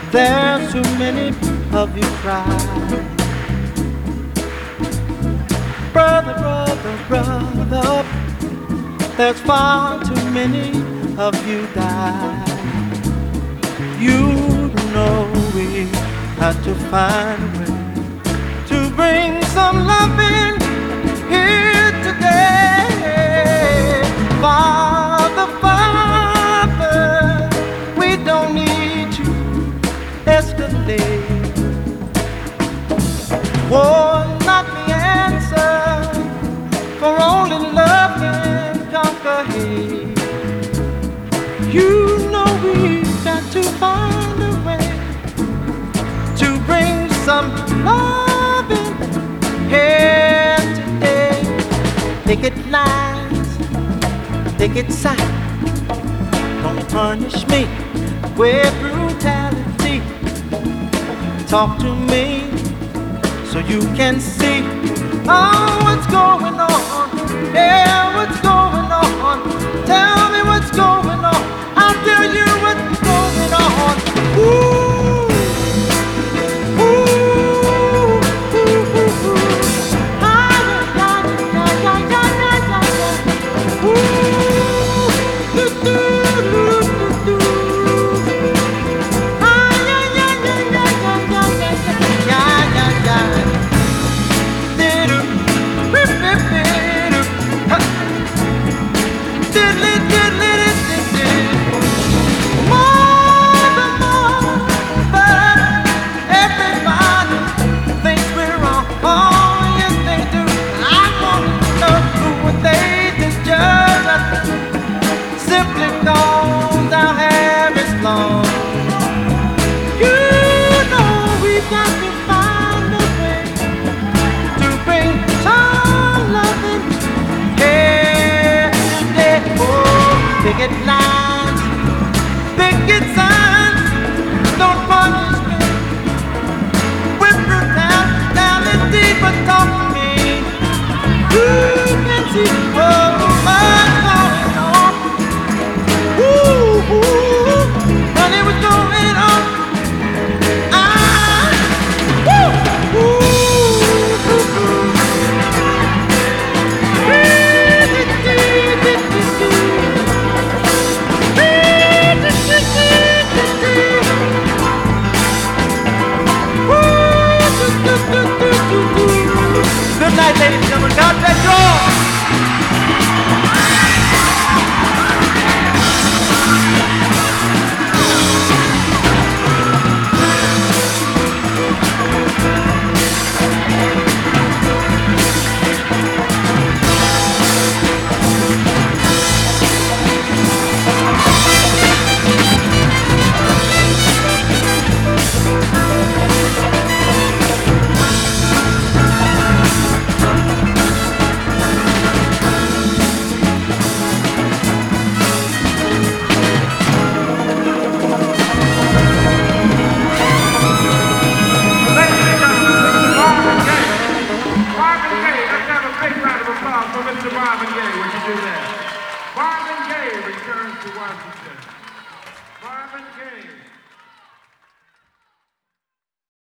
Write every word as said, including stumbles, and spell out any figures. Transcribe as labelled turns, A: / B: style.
A: There's too many of you cry. Brother, brother, brother, there's far too many of you die. You know we have to find a way to bring some love in here today. Father, Father, we don't need to escalate. War is not the answer, for only love can conquer hate. You know we've got to find a way to bring some love in here today. Picket lines, picket signs, don't punish me with brutality. Talk to me so you can see oh, what's going on. Yeah, what's going on. Tell